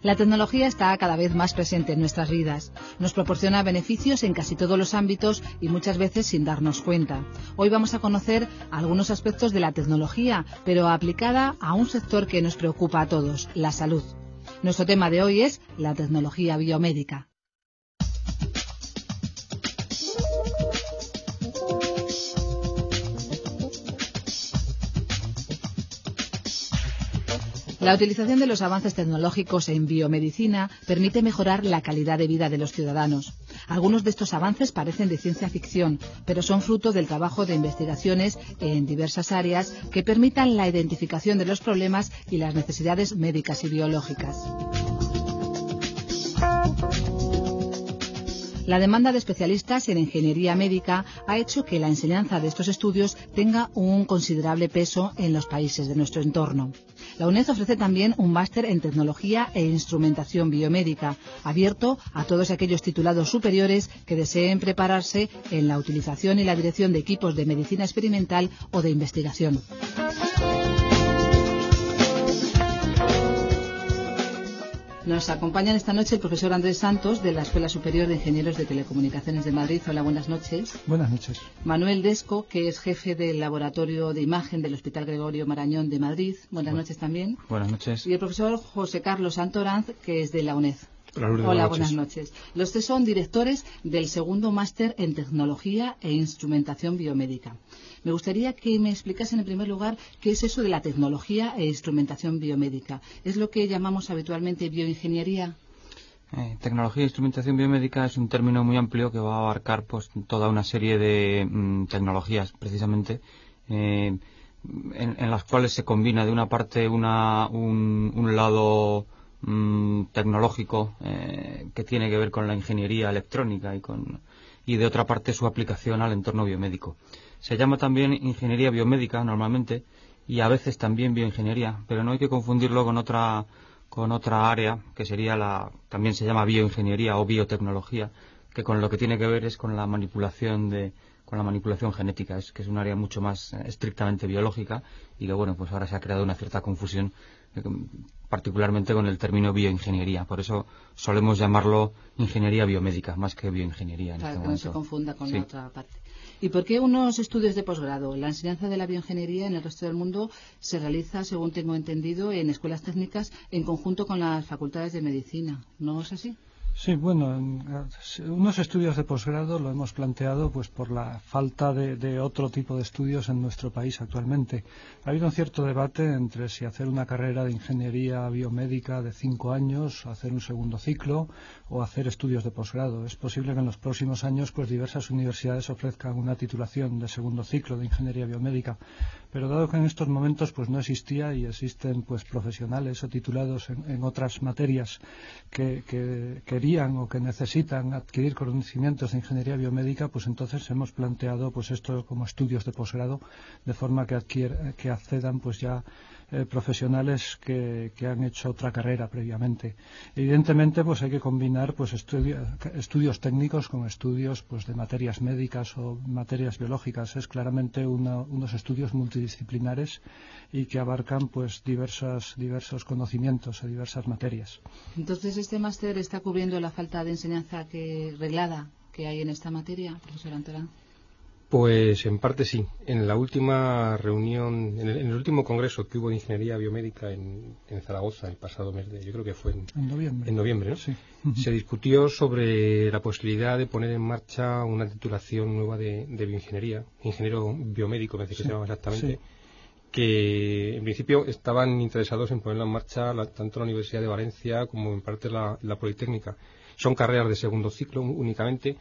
La tecnología está cada vez más presente en nuestras vidas. Nos proporciona beneficios en casi todos los ámbitos y muchas veces sin darnos cuenta. Hoy vamos a conocer algunos aspectos de la tecnología, pero aplicada a un sector que nos preocupa a todos, la salud. Nuestro tema de hoy es la tecnología biomédica. La utilización de los avances tecnológicos en biomedicina permite mejorar la calidad de vida de los ciudadanos. Algunos de estos avances parecen de ciencia ficción, pero son fruto del trabajo de investigaciones en diversas áreas que permitan la identificación de los problemas y las necesidades médicas y biológicas. La demanda de especialistas en ingeniería médica ha hecho que la enseñanza de estos estudios tenga un considerable peso en los países de nuestro entorno. La UNED ofrece también un máster en tecnología e instrumentación biomédica, abierto a todos aquellos titulados superiores que deseen prepararse en la utilización y la dirección de equipos de medicina experimental o de investigación. Nos acompañan esta noche el profesor Andrés Santos, de la Escuela Superior de Ingenieros de Telecomunicaciones de Madrid. Hola, buenas noches. Buenas noches. Manuel Desco, que es jefe del Laboratorio de Imagen del Hospital Gregorio Marañón de Madrid. Buenas noches también. Buenas noches. Y el profesor José Carlos Santoranz, que es de la UNED. Hola, buenas noches. Los tres son directores del segundo máster en Tecnología e Instrumentación Biomédica. Me gustaría que me explicasen en primer lugar qué es eso de la tecnología e instrumentación biomédica. ¿Es lo que llamamos habitualmente bioingeniería? Tecnología e instrumentación biomédica es un término muy amplio que va a abarcar pues toda una serie de tecnologías, precisamente, en las cuales se combina de una parte un lado tecnológico que tiene que ver con la ingeniería electrónica y de otra parte su aplicación al entorno biomédico. Se llama también ingeniería biomédica normalmente y a veces también bioingeniería, pero no hay que confundirlo con otra área que sería también se llama bioingeniería o biotecnología, que con lo que tiene que ver es con la manipulación genética, que es un área mucho más estrictamente biológica y que bueno, pues ahora se ha creado una cierta confusión particularmente con el término bioingeniería. Por eso solemos llamarlo ingeniería biomédica más que bioingeniería. Claro, que no se confunda con la otra parte. ¿Y por qué unos estudios de posgrado? La enseñanza de la bioingeniería en el resto del mundo se realiza, según tengo entendido, en escuelas técnicas en conjunto con las facultades de medicina. ¿No es así? Sí, bueno, unos estudios de posgrado lo hemos planteado pues por la falta de otro tipo de estudios en nuestro país actualmente. Ha habido un cierto debate entre si hacer una carrera de ingeniería biomédica de 5 años, hacer un segundo ciclo o hacer estudios de posgrado. Es posible que en los próximos años pues diversas universidades ofrezcan una titulación de segundo ciclo de ingeniería biomédica, pero dado que en estos momentos pues no existía y existen pues profesionales o titulados en otras materias que querían o que necesitan adquirir conocimientos de ingeniería biomédica, pues entonces hemos planteado pues esto como estudios de posgrado, de forma que accedan pues ya profesionales que han hecho otra carrera previamente. Evidentemente pues hay que combinar pues estudios técnicos con estudios pues de materias médicas o materias biológicas. Es claramente unos estudios multidisciplinares y que abarcan pues diversos conocimientos de diversas materias. Entonces este máster está cubriendo la falta de enseñanza reglada que hay en esta materia, profesor Antorán. Pues en parte sí. En la última reunión, en el último congreso que hubo de ingeniería biomédica en Zaragoza el pasado mes yo creo que fue en noviembre, ¿no? Sí. Se discutió sobre la posibilidad de poner en marcha una titulación nueva de bioingeniería, ingeniero biomédico, me parece que se llama exactamente, que en principio estaban interesados en ponerla en marcha tanto la Universidad de Valencia como en parte la Politécnica. Son carreras de segundo ciclo únicamente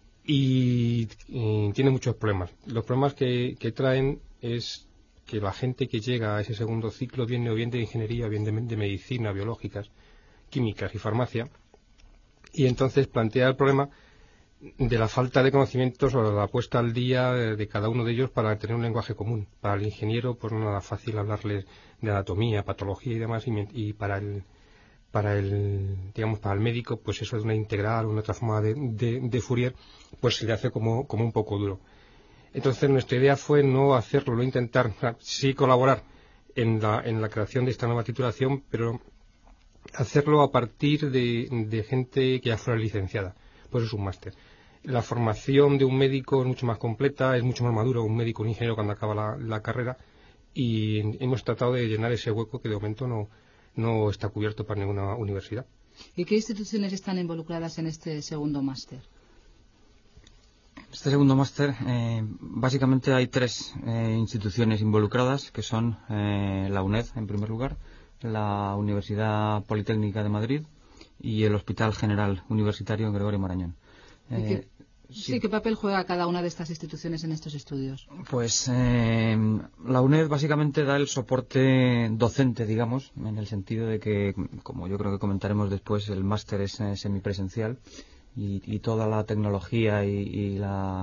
y tiene muchos problemas. Los problemas que traen es que la gente que llega a ese segundo ciclo viene o bien de ingeniería o bien de medicina, biológicas, químicas y farmacia, y entonces plantea el problema de la falta de conocimientos o de la puesta al día de cada uno de ellos para tener un lenguaje común. Para el ingeniero pues no nada fácil hablarles de anatomía, patología y demás, y para el médico, pues eso de una integral o una otra forma de Fourier, pues se le hace como un poco duro. Entonces nuestra idea fue no hacerlo, no intentar, sí colaborar en la creación de esta nueva titulación, pero hacerlo a partir de gente que ya fuera licenciada. Pues es un máster. La formación de un médico es mucho más completa, es mucho más maduro un médico, un ingeniero cuando acaba la carrera, y hemos tratado de llenar ese hueco que de momento no está cubierto por ninguna universidad. ¿Y qué instituciones están involucradas en este segundo máster? Este segundo máster, básicamente hay tres instituciones involucradas, que son la UNED, en primer lugar, la Universidad Politécnica de Madrid y el Hospital General Universitario Gregorio Marañón. ¿Qué papel juega cada una de estas instituciones en estos estudios? Pues la UNED básicamente da el soporte docente, digamos, en el sentido de que, como yo creo que comentaremos después, el máster es semipresencial y toda la tecnología y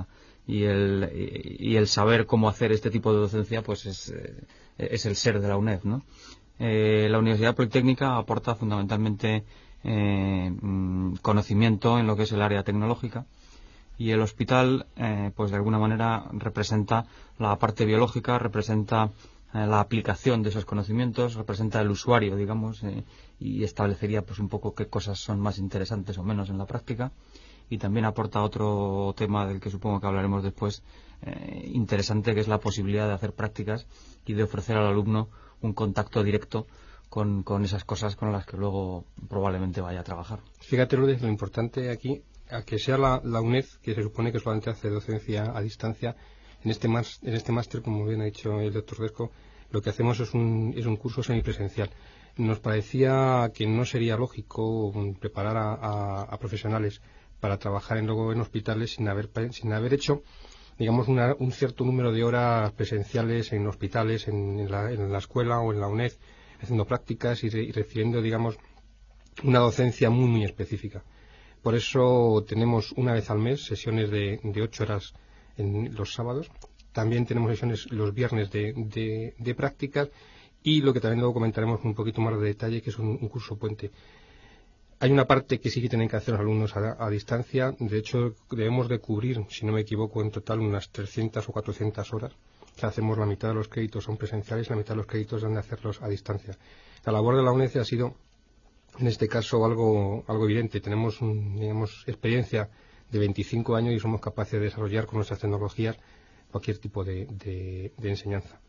el saber cómo hacer este tipo de docencia pues es el ser de la UNED, ¿no? La Universidad Politécnica aporta fundamentalmente conocimiento en lo que es el área tecnológica, y el hospital pues de alguna manera representa la parte biológica, representa la aplicación de esos conocimientos, representa el usuario, digamos, y establecería pues un poco qué cosas son más interesantes o menos en la práctica, y también aporta otro tema del que supongo que hablaremos después, interesante, que es la posibilidad de hacer prácticas y de ofrecer al alumno un contacto directo con esas cosas con las que luego probablemente vaya a trabajar. Fíjate, Lourdes, lo importante aquí, a que sea la UNED, que se supone que solamente hace docencia a distancia, en este máster, como bien ha dicho el doctor Desco, lo que hacemos es un curso semipresencial. Nos parecía que no sería lógico preparar a profesionales para trabajar luego en hospitales sin haber hecho, digamos, un cierto número de horas presenciales en hospitales, en la escuela o en la UNED, haciendo prácticas y recibiendo, digamos, una docencia muy, muy específica. Por eso tenemos una vez al mes sesiones de 8 horas en los sábados. También tenemos sesiones los viernes de prácticas, y lo que también luego comentaremos un poquito más de detalle, que es un curso puente. Hay una parte que sí que tienen que hacer los alumnos a distancia. De hecho, debemos de cubrir, si no me equivoco, en total unas 300 o 400 horas. O sea, hacemos la mitad de los créditos son presenciales, la mitad de los créditos han de hacerlos a distancia. La labor de la UNED ha sido, en este caso, algo evidente. Tenemos, digamos, experiencia de 25 años y somos capaces de desarrollar con nuestras tecnologías cualquier tipo de enseñanza.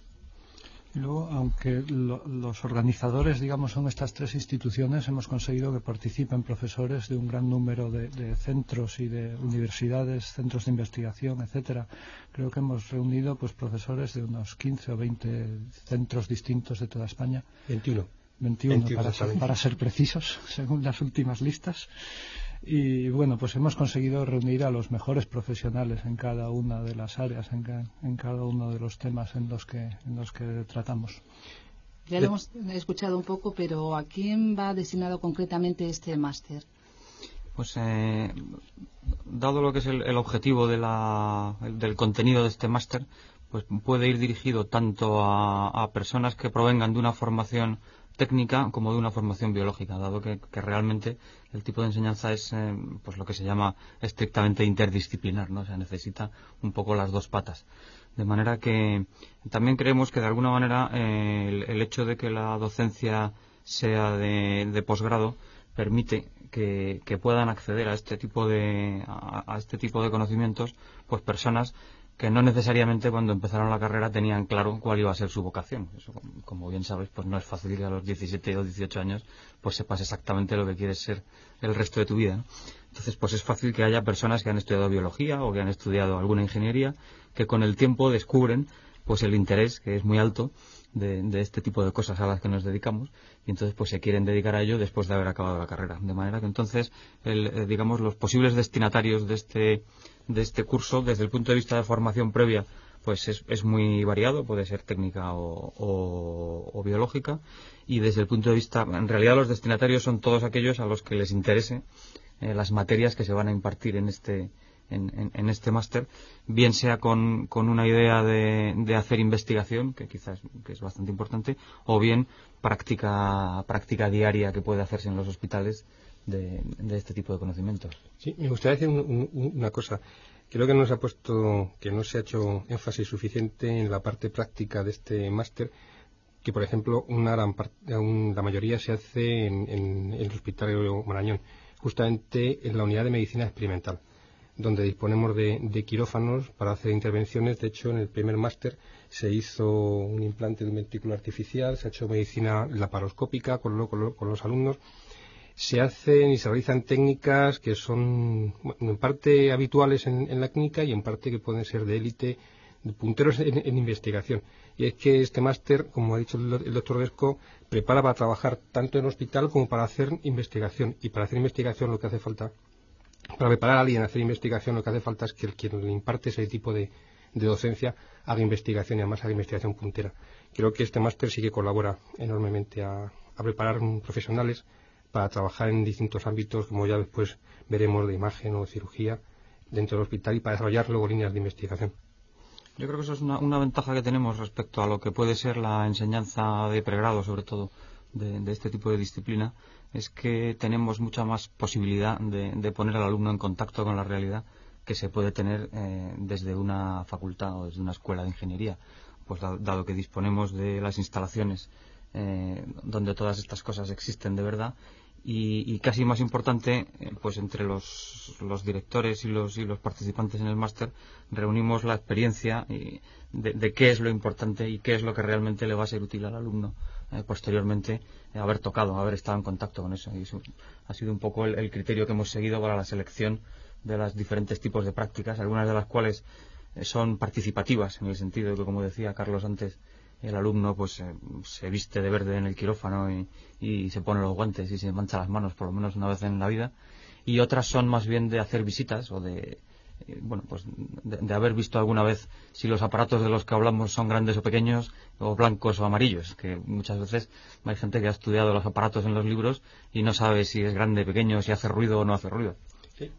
Y luego, aunque los organizadores, digamos, son estas tres instituciones, hemos conseguido que participen profesores de un gran número de centros y de universidades, centros de investigación, etcétera. Creo que hemos reunido pues profesores de unos 15 o 20 centros distintos de toda España. 21 para ser precisos, según las últimas listas. Y bueno, pues hemos conseguido reunir a los mejores profesionales en cada una de las áreas, en cada uno de los temas en los que tratamos. Ya lo hemos escuchado un poco, pero ¿a quién va destinado concretamente este máster? Pues dado lo que es el objetivo del contenido de este máster, pues puede ir dirigido tanto a personas que provengan de una formación técnica como de una formación biológica, dado que realmente el tipo de enseñanza es pues lo que se llama estrictamente interdisciplinar, ¿no? O sea, necesita un poco las dos patas. De manera que también creemos que de alguna manera el hecho de que la docencia sea de posgrado permite que puedan acceder a este tipo de conocimientos pues personas que no necesariamente cuando empezaron la carrera tenían claro cuál iba a ser su vocación. Eso, como bien sabes, pues no es fácil que a los 17 o 18 años pues sepas exactamente lo que quieres ser el resto de tu vida, ¿no? Entonces, pues es fácil que haya personas que han estudiado biología o que han estudiado alguna ingeniería que con el tiempo descubren pues el interés, que es muy alto, de este tipo de cosas a las que nos dedicamos, y entonces pues se quieren dedicar a ello después de haber acabado la carrera. De manera que entonces, digamos, los posibles destinatarios de este curso, desde el punto de vista de formación previa, pues es muy variado, puede ser técnica o biológica, y desde el punto de vista, en realidad los destinatarios son todos aquellos a los que les interese las materias que se van a impartir en este máster, bien sea con una idea de hacer investigación, que quizás que es bastante importante, o bien práctica diaria que puede hacerse en los hospitales de este tipo de conocimientos. Sí, me gustaría decir una cosa. Creo que no se ha hecho énfasis suficiente en la parte práctica de este máster, que por ejemplo la mayoría se hace en el Hospital Gregorio Marañón, justamente en la unidad de medicina experimental, donde disponemos de quirófanos para hacer intervenciones. De hecho, en el primer máster se hizo un implante de un ventrículo artificial, se ha hecho medicina laparoscópica con los alumnos. Se hacen y se realizan técnicas que son en parte habituales en la clínica y en parte que pueden ser de élite, de punteros en investigación. Y es que este máster, como ha dicho el doctor Desco, prepara para trabajar tanto en hospital como para hacer investigación. Y para hacer investigación lo que hace falta, para preparar a alguien a hacer investigación, lo que hace falta es que quien le imparte ese tipo de docencia haga investigación y además haga investigación puntera. Creo que este máster sí que colabora enormemente a preparar profesionales para trabajar en distintos ámbitos, como ya después veremos, de imagen o cirugía dentro del hospital, y para desarrollar luego líneas de investigación. Yo creo que eso es una ventaja que tenemos respecto a lo que puede ser la enseñanza de pregrado, sobre todo de este tipo de disciplina, es que tenemos mucha más posibilidad de poner al alumno en contacto con la realidad que se puede tener desde una facultad o desde una escuela de ingeniería, pues dado que disponemos de las instalaciones donde todas estas cosas existen de verdad. Y casi más importante, pues entre los directores y los participantes en el máster reunimos la experiencia de qué es lo importante y qué es lo que realmente le va a ser útil al alumno posteriormente haber tocado, haber estado en contacto con eso. Y eso ha sido un poco el criterio que hemos seguido para la selección de los diferentes tipos de prácticas, algunas de las cuales son participativas, en el sentido de que, como decía Carlos antes, el alumno pues se viste de verde en el quirófano y se pone los guantes y se mancha las manos por lo menos una vez en la vida, y otras son más bien de hacer visitas o de haber visto alguna vez si los aparatos de los que hablamos son grandes o pequeños, o blancos o amarillos, que muchas veces hay gente que ha estudiado los aparatos en los libros y no sabe si es grande, pequeño, si hace ruido o no hace ruido. Sí,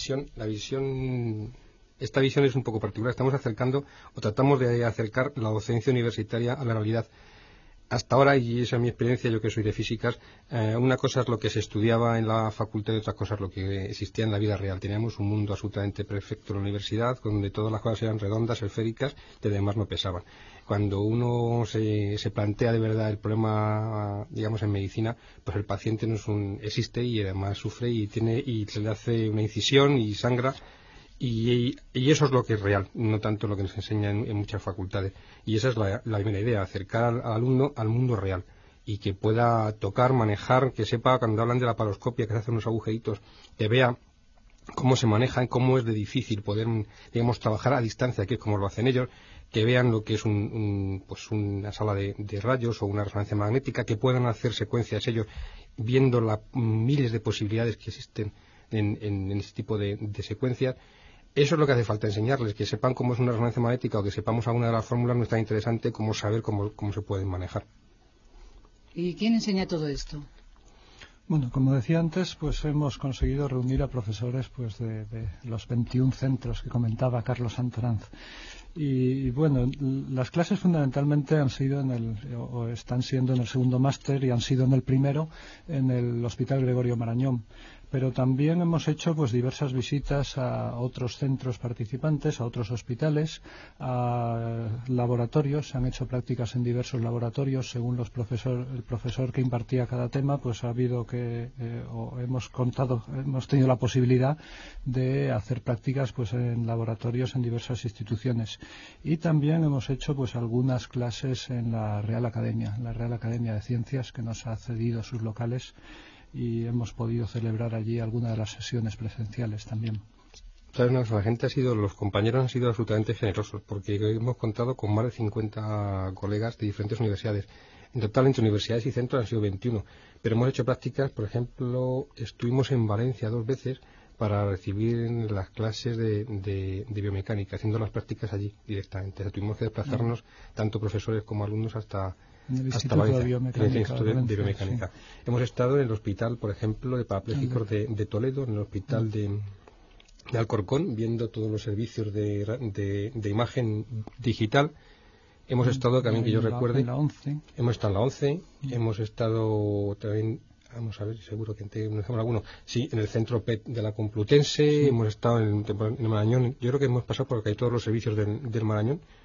esta visión es un poco particular. Estamos acercando o tratamos de acercar la docencia universitaria a la realidad. Hasta ahora, y esa es mi experiencia, yo que soy de físicas, una cosa es lo que se estudiaba en la facultad y otra cosa es lo que existía en la vida real. Teníamos un mundo absolutamente perfecto en la universidad, donde todas las cosas eran redondas, esféricas, de demás no pesaban. Cuando uno se plantea de verdad el problema, digamos, en medicina, pues el paciente no existe y además sufre y se le hace una incisión y sangra. Y eso es lo que es real, no tanto lo que nos enseña en muchas facultades. Y esa es la primera idea, acercar al alumno al mundo real y que pueda tocar, manejar, que sepa, cuando hablan de la laparoscopia, que se hacen unos agujeritos, que vea cómo se manejan, cómo es de difícil poder, digamos, trabajar a distancia, que es como lo hacen ellos, que vean lo que es una sala de rayos o una resonancia magnética, que puedan hacer secuencias ellos, viendo las miles de posibilidades que existen en este tipo de secuencias. Eso es lo que hace falta enseñarles, que sepan cómo es una resonancia magnética o que sepamos alguna de las fórmulas. No es tan interesante como saber cómo se pueden manejar. ¿Y quién enseña todo esto? Bueno, como decía antes, pues hemos conseguido reunir a profesores pues de los 21 centros que comentaba Carlos Santoranz. Y bueno, las clases fundamentalmente han sido o están siendo en el segundo máster y han sido en el primero en el Hospital Gregorio Marañón. Pero también hemos hecho pues diversas visitas a otros centros participantes, a otros hospitales, a laboratorios. Se han hecho prácticas en diversos laboratorios según el profesor que impartía cada tema. Pues ha habido hemos tenido la posibilidad de hacer prácticas pues en laboratorios en diversas instituciones. Y también hemos hecho pues algunas clases en la Real Academia de Ciencias, que nos ha cedido sus locales, y hemos podido celebrar allí algunas de las sesiones presenciales también. ¿Sabes una cosa? Los compañeros han sido absolutamente generosos, porque hemos contado con más de 50 colegas de diferentes universidades. En total, entre universidades y centros han sido 21. Pero hemos hecho prácticas, por ejemplo, estuvimos en Valencia 2 veces para recibir las clases de biomecánica, haciendo las prácticas allí directamente. O sea, tuvimos que desplazarnos, tanto profesores como alumnos, hasta Instituto de Biomecánica. Sí. Hemos estado en el hospital, por ejemplo, de parapléjicos de Toledo, en el hospital de Alcorcón, viendo todos los servicios de imagen digital. Hemos estado también, que yo recuerde, hemos estado en la 11, hemos estado también, vamos a ver, seguro que no dejamos alguno, sí, en el centro PET de la Complutense, hemos estado en el Marañón. Yo creo que hemos pasado por todos los servicios del Marañón.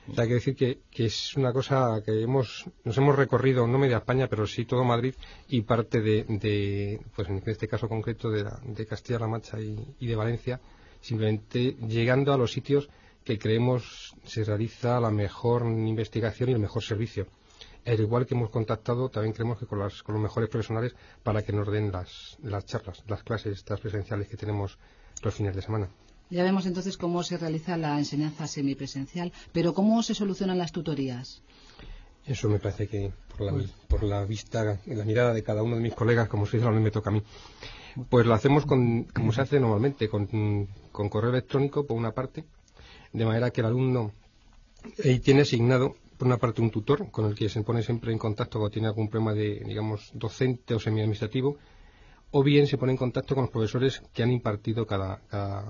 O sea, hay que decir que es una cosa que nos hemos recorrido, no media España, pero sí todo Madrid y parte pues en este caso concreto de Castilla-La Mancha y de Valencia, simplemente llegando a los sitios que creemos se realiza la mejor investigación y el mejor servicio. Al igual que hemos contactado, también creemos que con los mejores profesionales para que nos den las charlas, las clases, estas presenciales que tenemos los fines de semana. Ya vemos entonces cómo se realiza la enseñanza semipresencial, pero ¿cómo se solucionan las tutorías? Eso me parece que por la vista, la mirada de cada uno de mis colegas, como se dice, a mí me toca a mí. Pues lo hacemos como se hace normalmente, con correo electrónico por una parte, de manera que el alumno ahí tiene asignado por una parte un tutor con el que se pone siempre en contacto cuando tiene algún problema digamos, docente o semi-administrativo, o bien se pone en contacto con los profesores que han impartido cada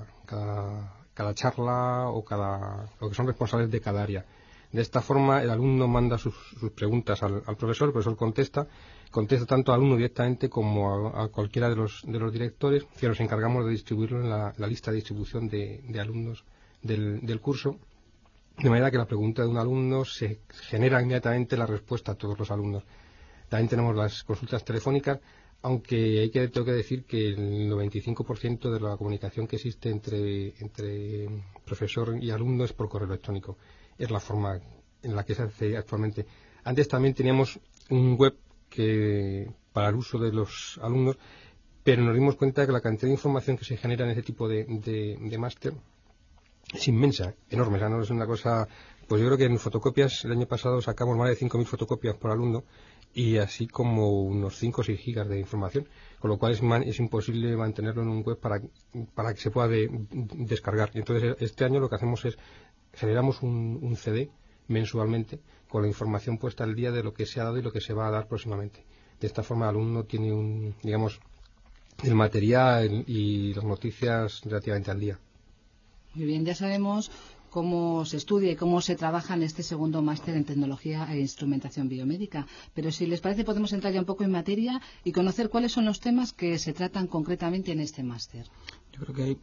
charla o que son responsables de cada área. De esta forma el alumno manda sus preguntas al profesor, el profesor contesta tanto al alumno directamente como a cualquiera de los directores, que nos encargamos de distribuirlo en la lista de distribución de alumnos del curso, de manera que la pregunta de un alumno se genera inmediatamente la respuesta a todos los alumnos. También tenemos las consultas telefónicas, aunque tengo que decir que el 95% de la comunicación que existe entre profesor y alumno es por correo electrónico. Es la forma en la que se hace actualmente. Antes también teníamos un web para el uso de los alumnos, pero nos dimos cuenta de que la cantidad de información que se genera en ese tipo de máster es inmensa, enorme. O sea, no es una cosa. Pues yo creo que en fotocopias el año pasado sacamos más de 5.000 fotocopias por alumno, y así como unos 5 o 6 gigas de información, con lo cual es imposible mantenerlo en un web para que se pueda descargar. Y entonces este año lo que hacemos es generamos un CD mensualmente con la información puesta al día de lo que se ha dado y lo que se va a dar próximamente. De esta forma el alumno tiene el material y las noticias relativamente al día. Muy bien, ya sabemos cómo se estudia y cómo se trabaja en este segundo máster en tecnología e instrumentación biomédica. Pero si les parece podemos entrar ya un poco en materia y conocer cuáles son los temas que se tratan concretamente en este máster. Yo creo que hay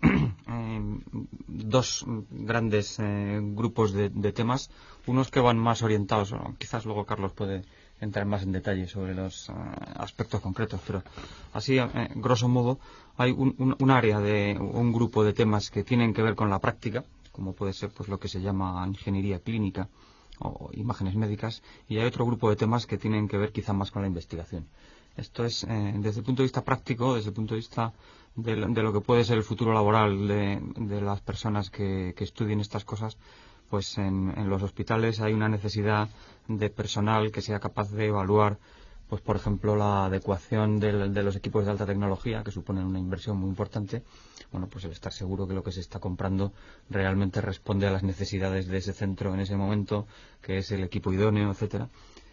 dos grandes grupos de temas, unos que van más orientados, quizás luego Carlos puede entrar más en detalle sobre los aspectos concretos, pero así, grosso modo, hay un área un grupo de temas que tienen que ver con la práctica, como puede ser pues lo que se llama ingeniería clínica o imágenes médicas, y hay otro grupo de temas que tienen que ver quizá más con la investigación. Esto es, desde el punto de vista práctico, desde el punto de vista de lo que puede ser el futuro laboral de las personas que estudien estas cosas, pues en los hospitales hay una necesidad de personal que sea capaz de evaluar, pues por ejemplo, la adecuación de los equipos de alta tecnología, que suponen una inversión muy importante. Bueno, pues el estar seguro que lo que se está comprando realmente responde a las necesidades de ese centro en ese momento, que es el equipo idóneo, etcétera.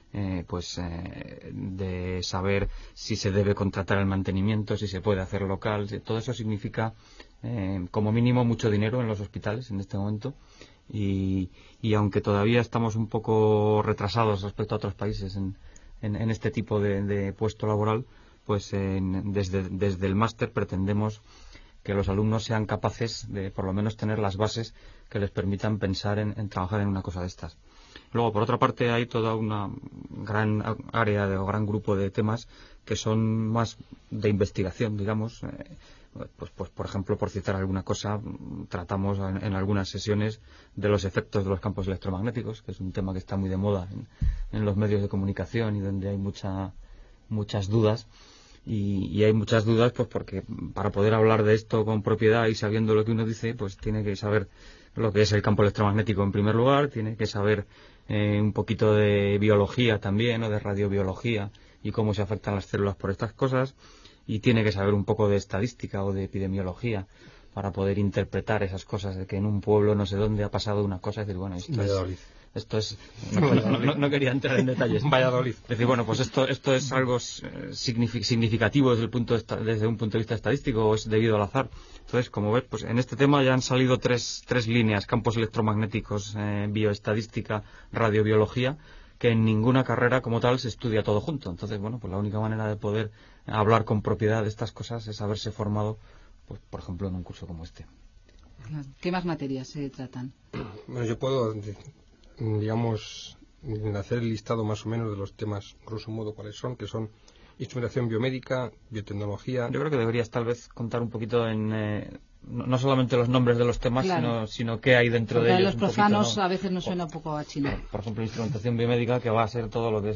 De saber si se debe contratar el mantenimiento, si se puede hacer local. Todo eso significa, como mínimo, mucho dinero en los hospitales en este momento. Y aunque todavía estamos un poco retrasados respecto a otros países en este tipo de puesto laboral, pues desde el máster pretendemos que los alumnos sean capaces de por lo menos tener las bases que les permitan pensar en trabajar en una cosa de estas. Luego, por otra parte, hay toda una gran área o gran grupo de temas que son más de investigación, digamos. Pues por ejemplo, por citar alguna cosa, tratamos en algunas sesiones de los efectos de los campos electromagnéticos, que es un tema que está muy de moda en los medios de comunicación y donde hay muchas dudas. Y hay muchas dudas pues porque para poder hablar de esto con propiedad y sabiendo lo que uno dice, pues tiene que saber lo que es el campo electromagnético en primer lugar, tiene que saber un poquito de biología también, o de radiobiología, y cómo se afectan las células por estas cosas, y tiene que saber un poco de estadística o de epidemiología para poder interpretar esas cosas, de que en un pueblo no sé dónde ha pasado una cosa, y decir, bueno, esto es no quería entrar en detalles. Valladolid. Es decir, bueno, pues esto es algo significativo desde un punto de vista estadístico, o es debido al azar. Entonces, como ves, pues en este tema ya han salido tres líneas: campos electromagnéticos, bioestadística, radiobiología, que en ninguna carrera como tal se estudia todo junto. Entonces, bueno, pues la única manera de poder hablar con propiedad de estas cosas es haberse formado, pues por ejemplo, en un curso como este. ¿Qué más materias se tratan? Bueno, yo puedo digamos, en hacer el listado más o menos de los temas, grosso modo, cuáles son, que son instrumentación biomédica, biotecnología. Yo creo que deberías tal vez contar un poquito en no solamente los nombres de los temas, claro, sino qué hay dentro porque de ellos. Los profanos poquito, ¿no? A veces nos suena un poco a chino. Por ejemplo, instrumentación biomédica, que va a ser todo lo que es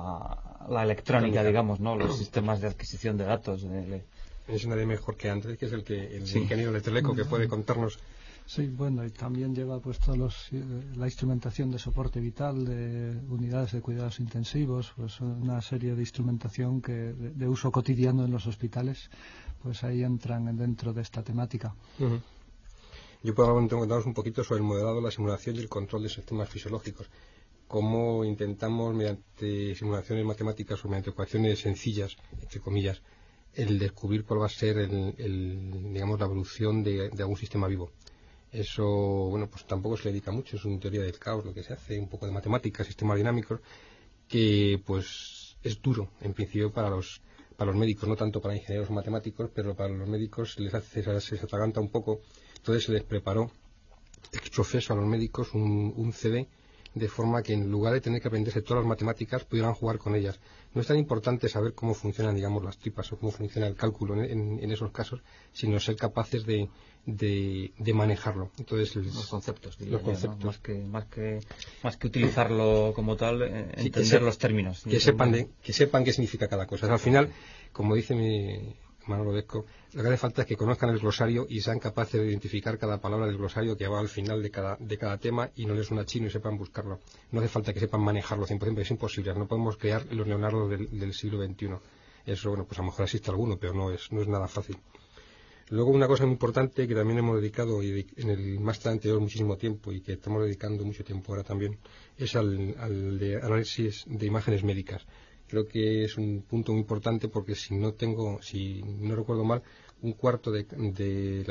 la electrónica, digamos, ¿no? Los sistemas de adquisición de datos. Es nadie mejor que Andrés, que es el Sí. ingeniero de Teleco, que puede contarnos. Sí, bueno, y también lleva pues la instrumentación de soporte vital, de unidades de cuidados intensivos, pues una serie de instrumentación que de uso cotidiano en los hospitales, pues ahí entran dentro de esta temática. Uh-huh. Yo puedo contarnos un poquito sobre el modelado, la simulación y el control de sistemas fisiológicos. Cómo intentamos, mediante simulaciones matemáticas o mediante ecuaciones sencillas, entre comillas, el descubrir cuál va a ser digamos, la evolución de algún sistema vivo. Eso, bueno, pues tampoco se le dedica mucho, es una teoría del caos lo que se hace, un poco de matemáticas, sistemas dinámicos, que pues es duro en principio para los médicos, no tanto para ingenieros o matemáticos, pero para los médicos se les atraganta un poco. Entonces se les preparó ex professo a los médicos un CD, de forma que en lugar de tener que aprenderse todas las matemáticas pudieran jugar con ellas. No es tan importante saber cómo funcionan, digamos, las tripas o cómo funciona el cálculo en esos casos, sino ser capaces de manejarlo. Entonces los conceptos, diría los yo, conceptos. ¿no? Más que utilizarlo como tal, entender los términos. Que sepan qué significa cada cosa. O sea, al final, como dice mi Manolo Desco, lo que hace falta es que conozcan el glosario y sean capaces de identificar cada palabra del glosario que va al final de cada tema y no les suena chino y sepan buscarlo. No hace falta que sepan manejarlo 100%, porque es imposible. No podemos crear los Leonardo del siglo XXI. Eso, bueno, pues a lo mejor existe alguno, pero no es nada fácil. Luego, una cosa muy importante que también hemos dedicado en el máster anterior muchísimo tiempo y que estamos dedicando mucho tiempo ahora también, es al de análisis de imágenes médicas. Creo que es un punto muy importante porque si no recuerdo mal, un cuarto de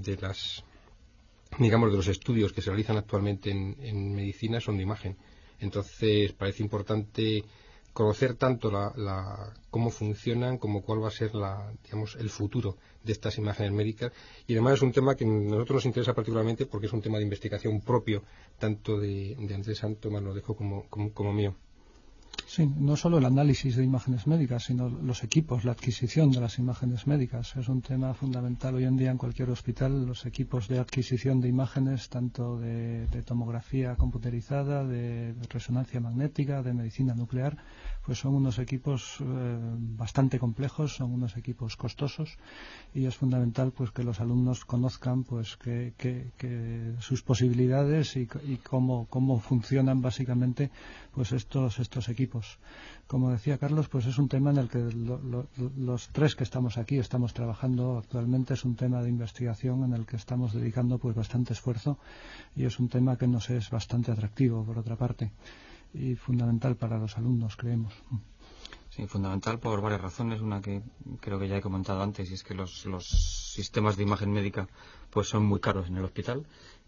los estudios que se realizan actualmente en medicina son de imagen. Entonces parece importante conocer tanto cómo funcionan como cuál va a ser el futuro de estas imágenes médicas. Y además es un tema que a nosotros nos interesa particularmente porque es un tema de investigación propio tanto de Andrés Santo, lo dejo como mío. Sí, no solo el análisis de imágenes médicas, sino los equipos, la adquisición de las imágenes médicas. Es un tema fundamental hoy en día en cualquier hospital. Los equipos de adquisición de imágenes, tanto de tomografía computerizada, de resonancia magnética, de medicina nuclear, pues son unos equipos bastante complejos, son unos equipos costosos y es fundamental pues que los alumnos conozcan pues que sus posibilidades y cómo funcionan básicamente pues estos equipos. Como decía Carlos, pues es un tema en el que los tres que estamos aquí estamos trabajando actualmente. Es un tema de investigación en el que estamos dedicando pues bastante esfuerzo y es un tema que nos es bastante atractivo por otra parte y fundamental para los alumnos, creemos. Sí, fundamental por varias razones. Una que creo que ya he comentado antes, y es que los sistemas de imagen médica pues son muy caros en el hospital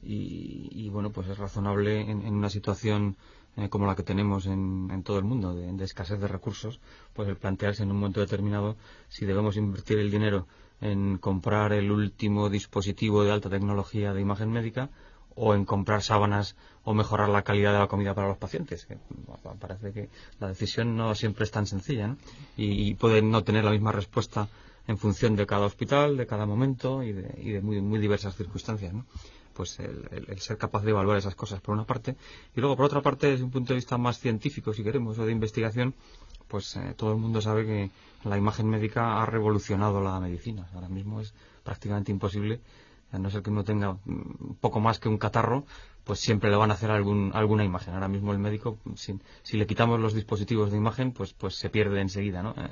y bueno, pues es razonable en una situación como la que tenemos en todo el mundo, de escasez de recursos, pues el plantearse en un momento determinado si debemos invertir el dinero en comprar el último dispositivo de alta tecnología de imagen médica o en comprar sábanas o mejorar la calidad de la comida para los pacientes. Parece que la decisión no siempre es tan sencilla, ¿no? Y puede no tener la misma respuesta en función de cada hospital, de cada momento y de muy, muy diversas circunstancias, ¿no? Pues el ser capaz de evaluar esas cosas por una parte y luego por otra parte desde un punto de vista más científico, si queremos, o de investigación, pues todo el mundo sabe que la imagen médica ha revolucionado la medicina. Ahora mismo es prácticamente imposible, a no ser que uno tenga un poco más que un catarro, pues siempre le van a hacer alguna imagen. Ahora mismo el médico, si le quitamos los dispositivos de imagen, pues se pierde enseguida, ¿no?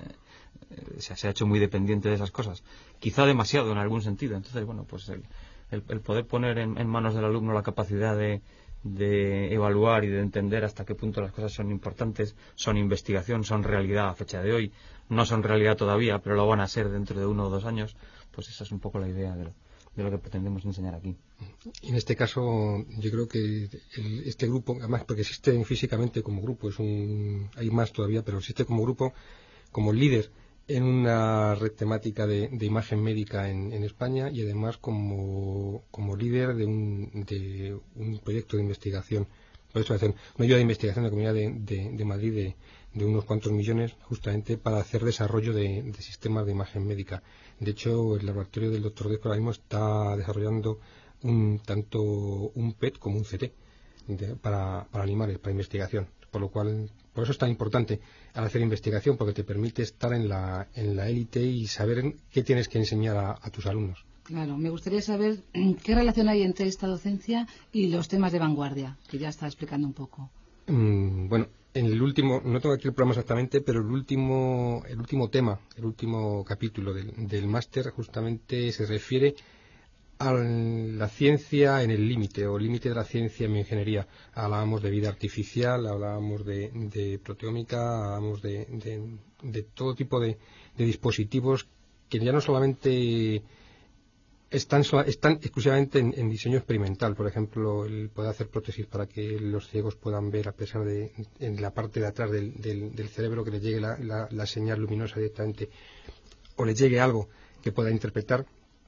Se ha hecho muy dependiente de esas cosas, quizá demasiado en algún sentido. Entonces, bueno, pues el poder poner en manos del alumno la capacidad de evaluar y de entender hasta qué punto las cosas son importantes, son investigación, son realidad a fecha de hoy, no son realidad todavía, pero lo van a ser dentro de 1 o 2 años, pues esa es un poco la idea de lo que pretendemos enseñar aquí. En este caso, yo creo que este grupo, además porque existe físicamente como grupo, hay más todavía, pero existe como grupo, como líder en una red temática de imagen médica en España y además como líder de un proyecto de investigación Por eso hacen una ayuda de investigación de la Comunidad de Madrid de unos cuantos millones, justamente para hacer desarrollo de sistemas de imagen médica. De hecho, el laboratorio del Dr. Desco ahora mismo está desarrollando tanto un PET como un CT para animales, para investigación. Por eso es tan importante al hacer investigación, porque te permite estar en la élite y saber qué tienes que enseñar a tus alumnos. Claro, me gustaría saber qué relación hay entre esta docencia y los temas de vanguardia, que ya está explicando un poco. Bueno, en el último, no tengo aquí el programa exactamente, pero el último tema, el último capítulo del máster justamente se refiere a la ciencia en el límite, o límite de la ciencia en bioingeniería. Hablábamos de vida artificial, hablábamos de proteómica, hablábamos de todo tipo de dispositivos que ya no solamente están exclusivamente en diseño experimental. Por ejemplo, el poder hacer prótesis para que los ciegos puedan ver a pesar de en la parte de atrás del cerebro, que les llegue la señal luminosa directamente, o les llegue algo que pueda interpretar.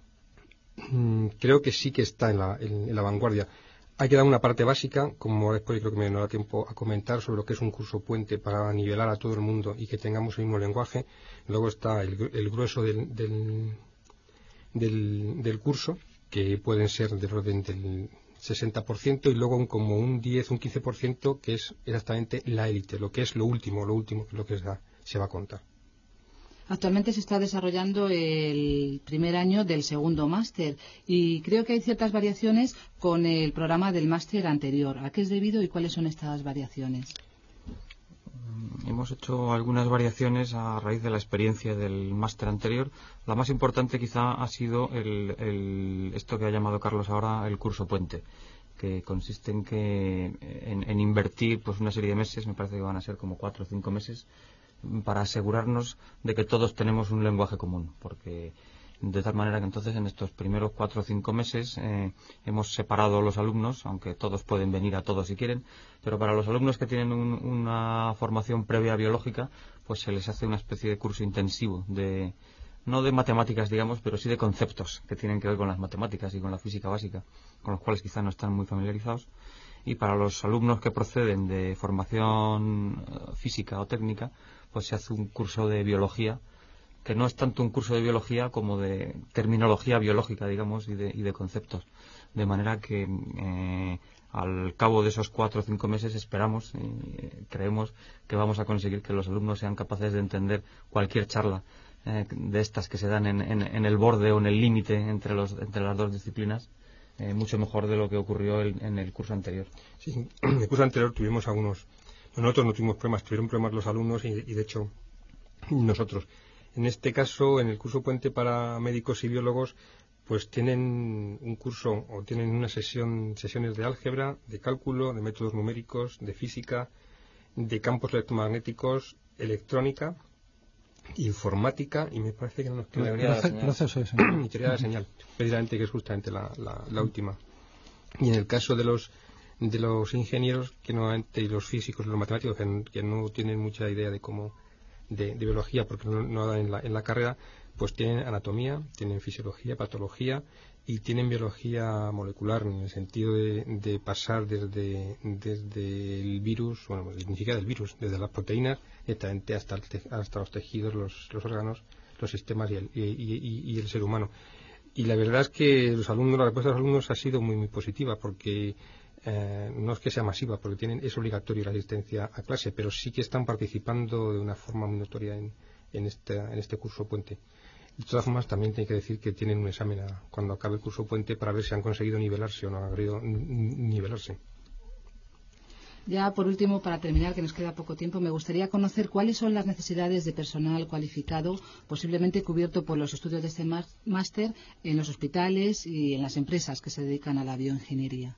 Creo que sí que está en la vanguardia. Hay que dar una parte básica, como después creo que me dará tiempo a comentar, sobre lo que es un curso puente para nivelar a todo el mundo y que tengamos el mismo lenguaje. Luego está el grueso del curso, que pueden ser del orden del 60%, y luego como un 10, un 15%, que es exactamente la élite, lo que es lo último, que es lo que se va a contar. Actualmente se está desarrollando el primer año del segundo máster y creo que hay ciertas variaciones con el programa del máster anterior. ¿A qué es debido y cuáles son estas variaciones? Hemos hecho algunas variaciones a raíz de la experiencia del máster anterior. La más importante quizá ha sido esto que ha llamado Carlos ahora el curso puente, que consiste en invertir pues una serie de meses, me parece que van a ser como 4 o 5 meses, para asegurarnos de que todos tenemos un lenguaje común, porque de tal manera que entonces en estos primeros 4 o 5 meses hemos separado a los alumnos, aunque todos pueden venir a todos si quieren, pero para los alumnos que tienen una formación previa biológica, pues se les hace una especie de curso intensivo no de matemáticas, digamos, pero sí de conceptos que tienen que ver con las matemáticas y con la física básica, con los cuales quizá no están muy familiarizados. Y para los alumnos que proceden de formación física o técnica, pues se hace un curso de biología, que no es tanto un curso de biología como de terminología biológica, digamos, y de conceptos. De manera que al cabo de esos 4 o 5 meses esperamos y creemos que vamos a conseguir que los alumnos sean capaces de entender cualquier charla de estas que se dan en el borde o en el límite entre las dos disciplinas, mucho mejor de lo que ocurrió en el curso anterior. Sí, en el curso anterior tuvimos nosotros no tuvimos problemas, tuvieron problemas los alumnos y de hecho nosotros. En este caso, en el curso puente para médicos y biólogos, pues tienen un curso o tienen una sesiones de álgebra, de cálculo, de métodos numéricos, de física, de campos electromagnéticos, electrónica, informática, y me parece que no nos queda y teoría de la señal, precisamente, que es justamente la última. Y en el caso de los ingenieros, que normalmente, y los físicos y los matemáticos, que no tienen mucha idea de biología porque no dan en la carrera, pues tienen anatomía, tienen fisiología, patología y tienen biología molecular, en el sentido de pasar desde el virus, bueno, ni siquiera del virus, desde las proteínas directamente hasta los tejidos, los órganos, los sistemas y el ser humano. Y la verdad es que la respuesta de los alumnos ha sido muy, muy positiva, porque no es que sea masiva, porque es obligatorio la asistencia a clase, pero sí que están participando de una forma muy notoria en este curso puente. De todas formas, también tiene que decir que tienen un examen cuando acabe el curso puente para ver si han conseguido nivelarse o no han conseguido nivelarse. Ya por último, para terminar, que nos queda poco tiempo, me gustaría conocer cuáles son las necesidades de personal cualificado posiblemente cubierto por los estudios de este máster en los hospitales y en las empresas que se dedican a la bioingeniería.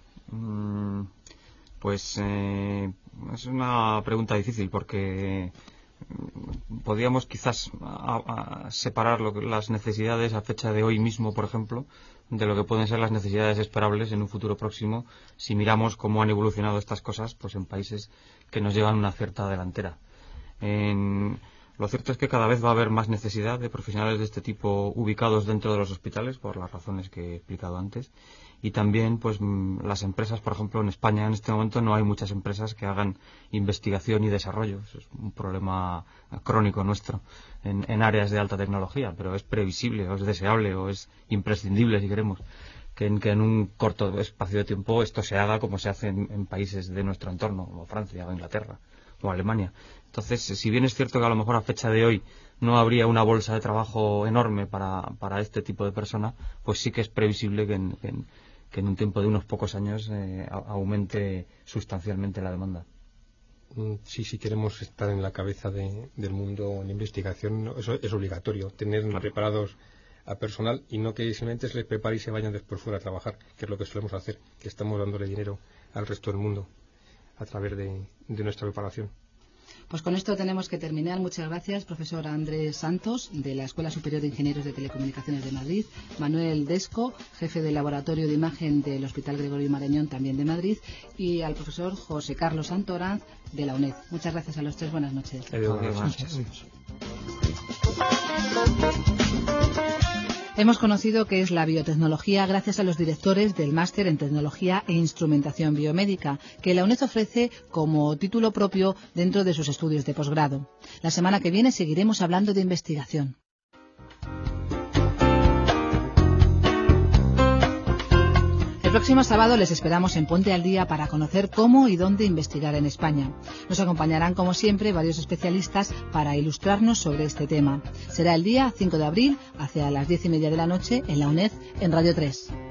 Pues es una pregunta difícil, porque podríamos quizás separar las necesidades a fecha de hoy mismo, por ejemplo, de lo que pueden ser las necesidades esperables en un futuro próximo, si miramos cómo han evolucionado estas cosas pues en países que nos llevan una cierta delantera. Lo cierto es que cada vez va a haber más necesidad de profesionales de este tipo ubicados dentro de los hospitales, por las razones que he explicado antes. Y también, pues, las empresas, por ejemplo, en España en este momento no hay muchas empresas que hagan investigación y desarrollo. Eso es un problema crónico nuestro en áreas de alta tecnología, pero es previsible, o es deseable, o es imprescindible, si queremos, que en un corto espacio de tiempo esto se haga como se hace en países de nuestro entorno, como Francia o Inglaterra o Alemania. Entonces, si bien es cierto que a lo mejor a fecha de hoy no habría una bolsa de trabajo enorme para este tipo de persona, pues sí que es previsible que en un tiempo de unos pocos años aumente sustancialmente la demanda. Sí, si queremos estar en la cabeza del mundo en investigación, eso es obligatorio, tener preparados a personal y no que simplemente se les prepare y se vayan después fuera a trabajar, que es lo que solemos hacer, que estamos dándole dinero al resto del mundo a través de nuestra preparación. Pues con esto tenemos que terminar. Muchas gracias, profesor Andrés Santos, de la Escuela Superior de Ingenieros de Telecomunicaciones de Madrid, Manuel Desco, jefe del Laboratorio de Imagen del Hospital Gregorio Marañón, también de Madrid, y al profesor José Carlos Santoranz, de la UNED. Muchas gracias a los tres. Buenas noches. Buenas noches. Hemos conocido qué es la biotecnología gracias a los directores del Máster en Tecnología e Instrumentación Biomédica, que la UNED ofrece como título propio dentro de sus estudios de posgrado. La semana que viene seguiremos hablando de investigación. El próximo sábado les esperamos en Ponte al Día para conocer cómo y dónde investigar en España. Nos acompañarán, como siempre, varios especialistas para ilustrarnos sobre este tema. Será el día 5 de abril, hacia las 10:30 de la noche, en la UNED, en Radio 3.